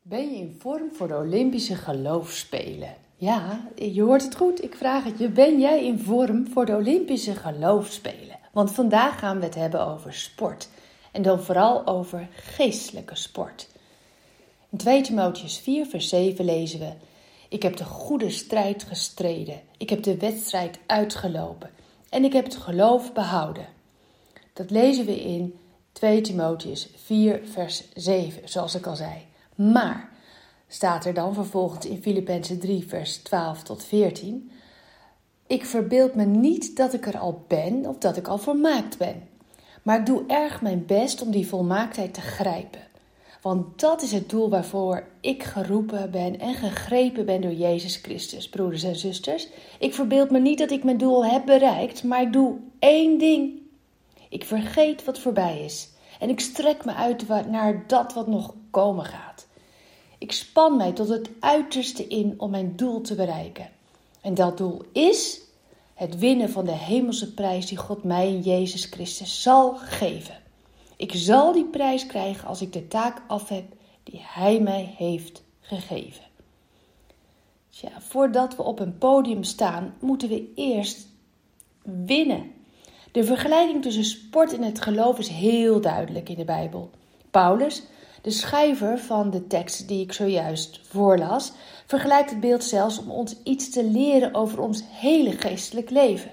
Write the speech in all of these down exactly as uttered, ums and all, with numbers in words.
Ben je in vorm voor de Olympische geloofsspelen? Ja, je hoort het goed. Ik vraag het je. Ben jij in vorm voor de Olympische geloofsspelen? Want vandaag gaan we het hebben over sport. En dan vooral over geestelijke sport. In twee Timotheüs vier vers zeven lezen we: Ik heb de goede strijd gestreden. Ik heb de wedstrijd uitgelopen. En ik heb het geloof behouden. Dat lezen we in twee Timotheüs vier vers zeven, zoals ik al zei. Maar, staat er dan vervolgens in Filippenzen drie vers twaalf tot veertien... Ik verbeeld me niet dat ik er al ben of dat ik al volmaakt ben. Maar ik doe erg mijn best om die volmaaktheid te grijpen. Want dat is het doel waarvoor ik geroepen ben en gegrepen ben door Jezus Christus, broeders en zusters. Ik verbeeld me niet dat ik mijn doel heb bereikt, maar ik doe één ding. Ik vergeet wat voorbij is en ik strek me uit naar dat wat nog komen gaat. Ik span mij tot het uiterste in om mijn doel te bereiken. En dat doel is het winnen van de hemelse prijs die God mij in Jezus Christus zal geven. Ik zal die prijs krijgen als ik de taak af heb die Hij mij heeft gegeven. Tja, voordat we op een podium staan, moeten we eerst winnen. De vergelijking tussen sport en het geloof is heel duidelijk in de Bijbel. Paulus, de schrijver van de tekst die ik zojuist voorlas, vergelijkt het beeld zelfs om ons iets te leren over ons hele geestelijk leven.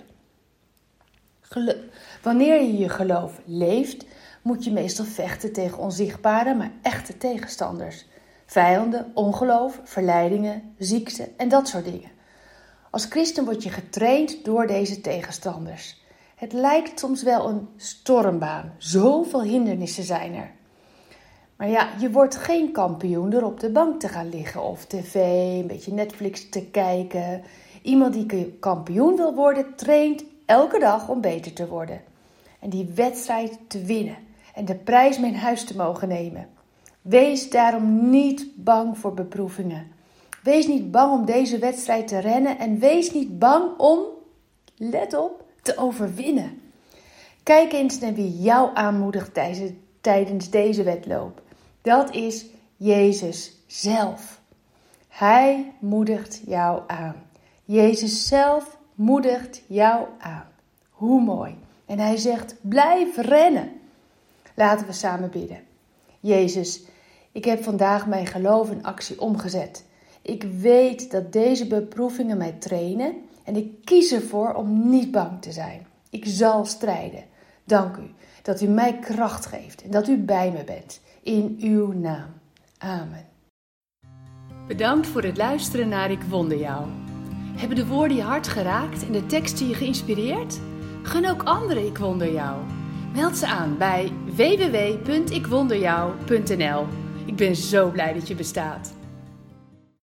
Gelo- Wanneer je je geloof leeft, moet je meestal vechten tegen onzichtbare, maar echte tegenstanders. Vijanden, ongeloof, verleidingen, ziekte en dat soort dingen. Als christen word je getraind door deze tegenstanders. Het lijkt soms wel een stormbaan. Zoveel hindernissen zijn er. Maar ja, je wordt geen kampioen door op de bank te gaan liggen of tv, een beetje Netflix te kijken. Iemand die kampioen wil worden, traint elke dag om beter te worden. En die wedstrijd te winnen en de prijs mee naar huis te mogen nemen. Wees daarom niet bang voor beproevingen. Wees niet bang om deze wedstrijd te rennen en wees niet bang om, let op, te overwinnen. Kijk eens naar wie jou aanmoedigt tijdens deze wedloop. Dat is Jezus zelf. Hij moedigt jou aan. Jezus zelf moedigt jou aan. Hoe mooi. En hij zegt, blijf rennen. Laten we samen bidden. Jezus, ik heb vandaag mijn geloof in actie omgezet. Ik weet dat deze beproevingen mij trainen en ik kies ervoor om niet bang te zijn. Ik zal strijden. Dank u dat u mij kracht geeft en dat u bij me bent. In uw naam. Amen. Bedankt voor het luisteren naar Ik Wonder Jou. Hebben de woorden je hart geraakt en de teksten je geïnspireerd? Gun ook anderen Ik Wonder Jou. Meld ze aan bij w w w punt ik wonder jou punt n l. Ik ben zo blij dat je bestaat.